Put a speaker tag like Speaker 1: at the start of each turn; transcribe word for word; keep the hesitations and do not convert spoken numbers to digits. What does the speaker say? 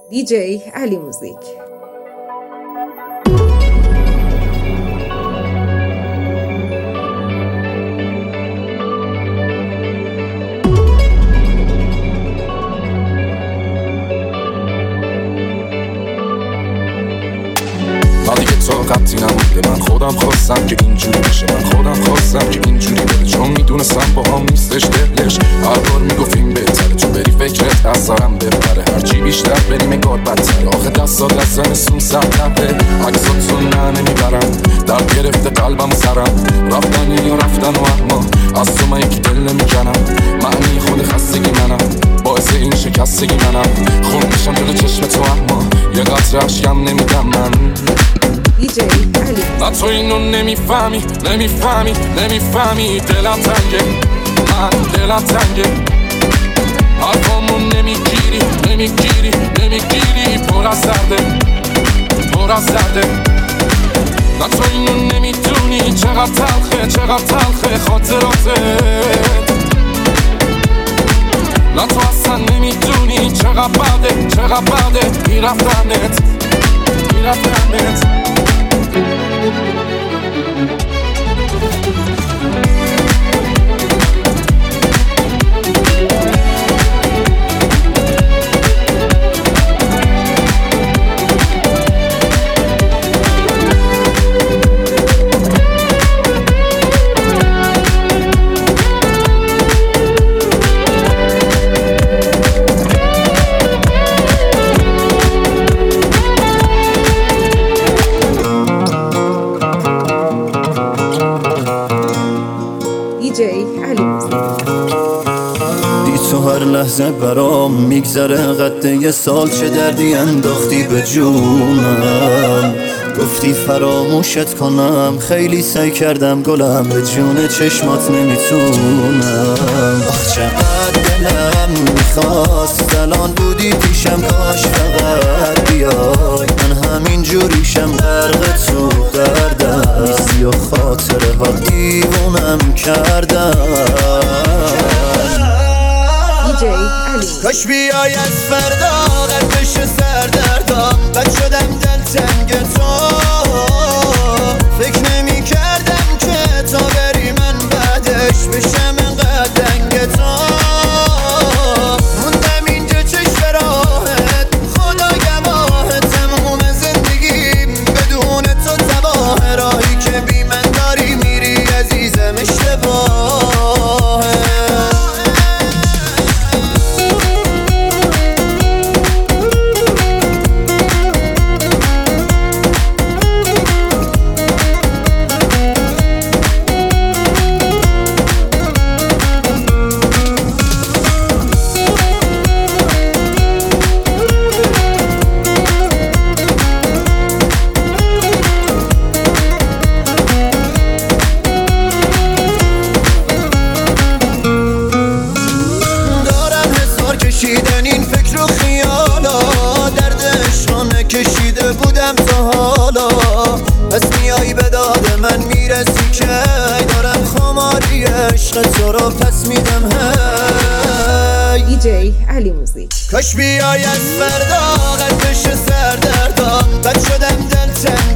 Speaker 1: دی جی علی موزیک.
Speaker 2: قطعی نمونده، من خودم خواستم که اینجوری بشه، من خودم خواستم که اینجوری بره، چون میدونستم با هم نیستش دلش. هر بار میگفتیم بهتره تو بری فکرت از سرم ببره، هرچی بیشتر بریم انگار بدتره. آخه دستات از زمستون سردتره، عکساتون نه نمیبرم، درد گرفته قلبم و سرم، رفتن یا رفتن و اما از تو من یکی دل نمیکنم. معنی خود خستگی منم، باعث این شکستگی منم، خون میشم جلو چشم تو اما یه قطره عشقم نمیدم من.
Speaker 1: دی جی علی.
Speaker 2: نه تو اینو نمیفهمی، نمیفهمی، نمیفهمی، دلم تنگه، من دلم تنگه، حرفامون نمیگیری، نمیگیری، نمیگیری، پر از درده، پر از درده. نه تو اینو نمیدونی چقدر تلخه، چقدر تلخه خاطراته. نه تو اصلا نمیدونی چقدر بده، چقدر بده این رفتنت، این رفتنت.
Speaker 3: هر لحظه برام میگذره قد یه سال، چه دردی انداختی به جونم. گفتی فراموشت کنم، خیلی سعی کردم گلم، به جون چشمات نمیتونم. آخ چقدر دلم میخواست الان بودی پیشم، کاش فقط بیای، من همین جوریشم غرق تو دردم، نیستی و خاطره ها دیوونم کردم.
Speaker 4: کاش بیای از فردا قد بشه سردردم، بد شدم دل تنگ تو، فکر نمی کردم که تا بری من بعدش بشم انقدر دنگ تو. موندم اینجا چشم راهت، خدا گواه تموم زندگیم بدون تو تباه، راهی که بی من داری میری عزیزم اشتباهه. کشیدن این فکر و خیالا، درد عشق رو نکشیده بودم تا حالا، پس میایی به داد من میرسی که دارم خماری عشق تو رو پس میدم. هی
Speaker 1: دی جی علی موزیک.
Speaker 4: کاش بیای از فردا قد بشه سردردم، بد شدم دل تنگ